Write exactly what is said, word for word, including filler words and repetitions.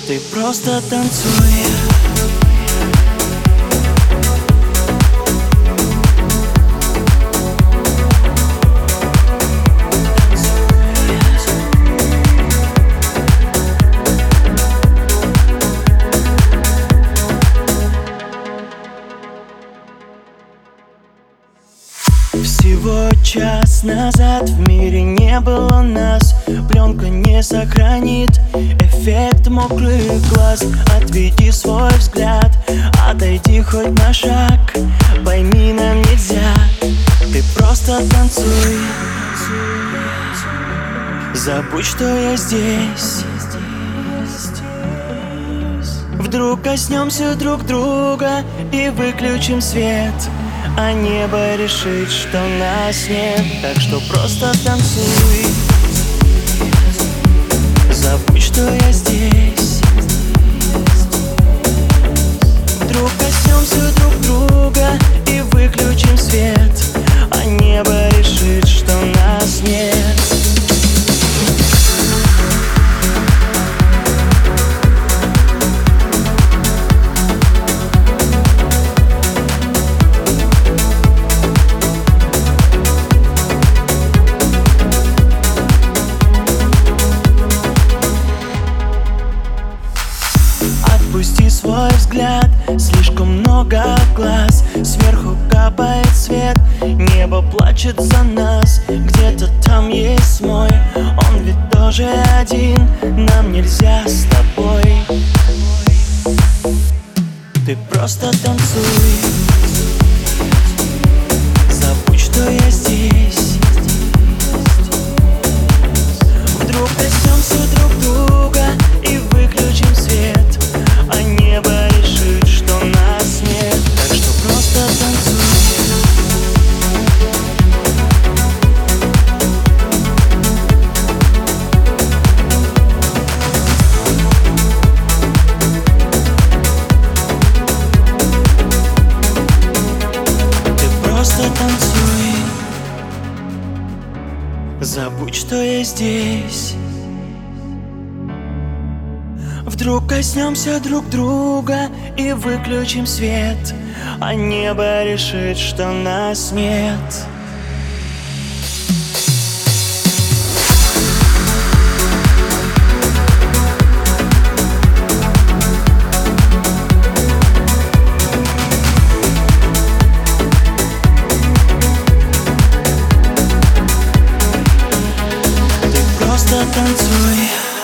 Ты просто танцуй. Всего час назад в мире не было нас. Пленка не сохранит эффект мокрых глаз. Отведи свой взгляд, отойди хоть на шаг. Пойми, нам нельзя, ты просто танцуй. Забудь, что я здесь. Вдруг коснемся друг друга и выключим свет, а небо решит, что нас нет. Так что просто танцуй. Забудь, что я здесь. Вдруг коснемся друг друга и выключим свет, а небо решит, что нас нет. Отпусти свой взгляд, слишком много глаз. Сверху капает свет, небо плачет за нас. Где-то там есть мой, он ведь тоже один. Нам нельзя с тобой. Ты просто танцуй. Забудь, что я здесь. Вдруг коснемся друг друга и выключим свет, а небо решит, что нас нет. Так что просто танцуй. Ты просто танцуй. Забудь, что я здесь. Вдруг коснемся друг друга и выключим свет, а небо решит, что нас нет. Ты просто танцуй.